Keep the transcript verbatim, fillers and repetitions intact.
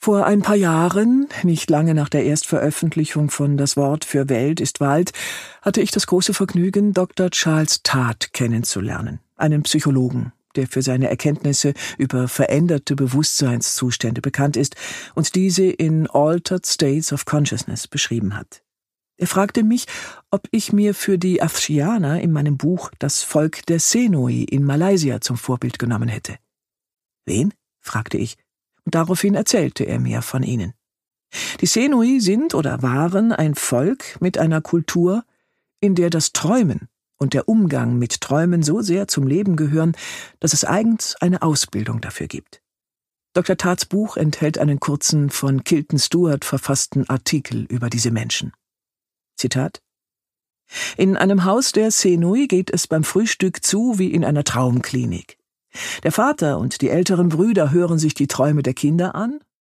Vor ein paar Jahren, nicht lange nach der Erstveröffentlichung von Das Wort für Welt ist Wald, hatte ich das große Vergnügen, Doktor Charles Tart kennenzulernen, einen Psychologen, der für seine Erkenntnisse über veränderte Bewusstseinszustände bekannt ist und diese in Altered States of Consciousness beschrieben hat. Er fragte mich, ob ich mir für die Afshianer in meinem Buch das Volk der Senoi in Malaysia zum Vorbild genommen hätte. »Wen?« fragte ich, und daraufhin erzählte er mir von ihnen. Die Senoi sind oder waren ein Volk mit einer Kultur, in der das Träumen und der Umgang mit Träumen so sehr zum Leben gehören, dass es eigens eine Ausbildung dafür gibt. Doktor Tarts Buch enthält einen kurzen, von Kilton Stewart verfassten Artikel über diese Menschen. Zitat: In einem Haus der Senoi geht es beim Frühstück zu wie in einer Traumklinik. Der Vater und die älteren Brüder hören sich die Träume der Kinder an,